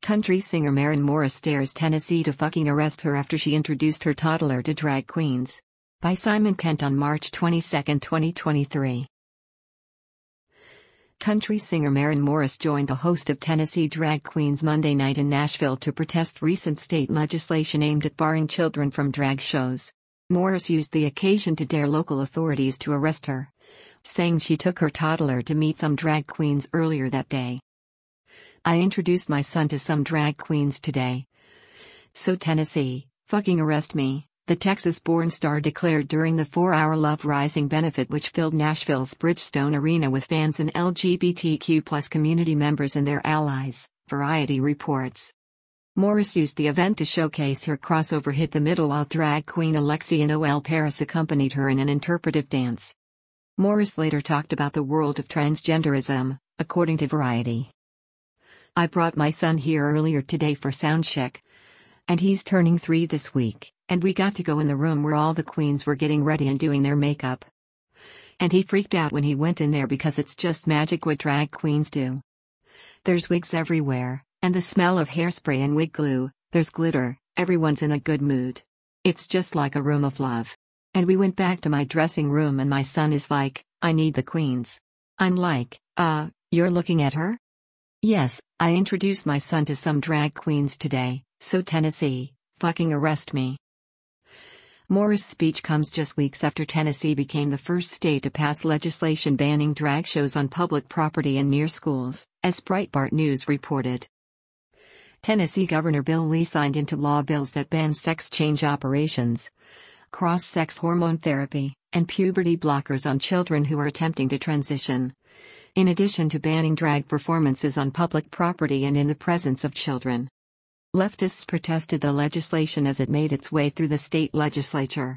Country singer Maren Morris dares Tennessee to fucking arrest her after she introduced her toddler to drag queens. By Simon Kent on March 22, 2023. Country singer Maren Morris joined a host of Tennessee drag queens Monday night in Nashville to protest recent state legislation aimed at barring children from drag shows. Morris used the occasion to dare local authorities to arrest her, saying she took her toddler to meet some drag queens earlier that day. "I introduced my son to some drag queens today. So Tennessee, fucking arrest me," the Texas-born star declared during the 4-hour Love Rising benefit which filled Nashville's Bridgestone Arena with fans and LGBTQ+ community members and their allies, Variety reports. Morris used the event to showcase her crossover hit The Middle while drag queen Alexia Noel Paris accompanied her in an interpretive dance. Morris later talked about the world of transgenderism, according to Variety. "I brought my son here earlier today for soundcheck. And he's turning 3 this week, and we got to go in the room where all the queens were getting ready and doing their makeup. And he freaked out when he went in there because it's just magic what drag queens do. There's wigs everywhere, and the smell of hairspray and wig glue, there's glitter, everyone's in a good mood. It's just like a room of love. And we went back to my dressing room and my son is like, 'I need the queens.' I'm like, you're looking at her? Yes, I introduced my son to some drag queens today, so Tennessee, fucking arrest me." Morris' speech comes just weeks after Tennessee became the first state to pass legislation banning drag shows on public property and near schools, as Breitbart News reported. Tennessee Governor Bill Lee signed into law bills that ban sex change operations, cross-sex hormone therapy, and puberty blockers on children who are attempting to transition, in addition to banning drag performances on public property and in the presence of children. Leftists protested the legislation as it made its way through the state legislature.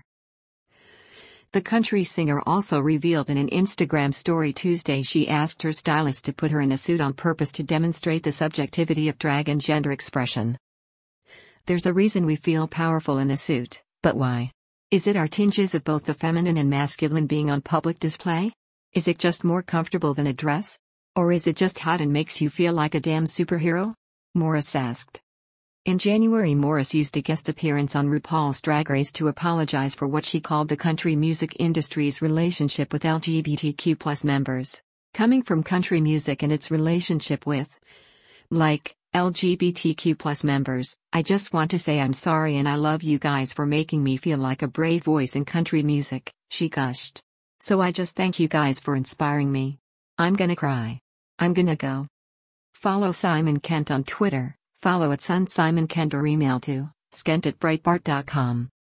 The country singer also revealed in an Instagram story Tuesday she asked her stylist to put her in a suit on purpose to demonstrate the subjectivity of drag and gender expression. "There's a reason we feel powerful in a suit, but why? Is it our tinges of both the feminine and masculine being on public display? Is it just more comfortable than a dress? Or is it just hot and makes you feel like a damn superhero?" Morris asked. In January, Morris used a guest appearance on RuPaul's Drag Race to apologize for what she called the country music industry's relationship with LGBTQ+ members. "Coming from country music and its relationship with, LGBTQ+ members, I just want to say I'm sorry and I love you guys for making me feel like a brave voice in country music," she gushed. "So I just thank you guys for inspiring me. I'm gonna cry. I'm gonna go." Follow Simon Kent on Twitter, follow @SunSimonKent or email to skent@breitbart.com.